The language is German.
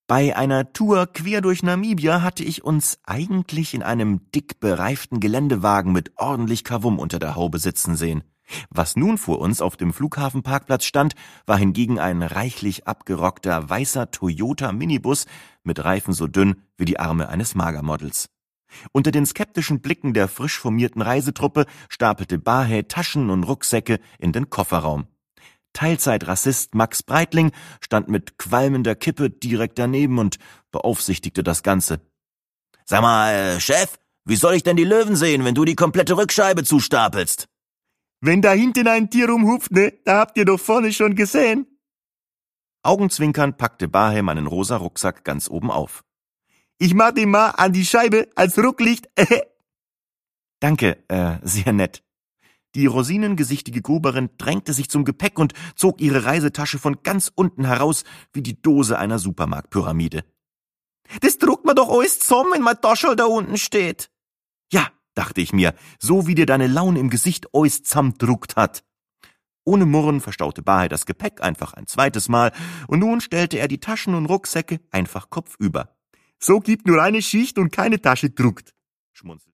Bei einer Tour quer durch Namibia hatte ich uns eigentlich in einem dick bereiften Geländewagen mit ordentlich Kavum unter der Haube sitzen sehen. Was nun vor uns auf dem Flughafenparkplatz stand, war hingegen ein reichlich abgerockter weißer Toyota Minibus mit Reifen so dünn wie die Arme eines Magermodels. Unter den skeptischen Blicken der frisch formierten Reisetruppe stapelte Bahe Taschen und Rucksäcke in den Kofferraum. Teilzeitrassist Max Breitling stand mit qualmender Kippe direkt daneben und beaufsichtigte das Ganze. »Sag mal, Chef, wie soll ich denn die Löwen sehen, wenn du die komplette Rückscheibe zustapelst?« »Wenn da hinten ein Tier rumhupft, ne, da habt ihr doch vorne schon gesehen.« Augenzwinkernd packte Bahe meinen rosa Rucksack ganz oben auf. »Ich mach den mal an die Scheibe als Rucklicht.« »Danke, sehr nett.« Die rosinengesichtige Gruberin drängte sich zum Gepäck und zog ihre Reisetasche von ganz unten heraus wie die Dose einer Supermarktpyramide. »Das druckt man doch alles zusammen, wenn mein Taschel da unten steht.« »Ja«, dachte ich mir, so wie dir deine Laune im Gesicht alles zusammendruckt hat. Ohne Murren verstaute Bahe das Gepäck einfach ein zweites Mal und nun stellte er die Taschen und Rucksäcke einfach kopfüber. »So gibt nur eine Schicht und keine Tasche druckt«, schmunzelte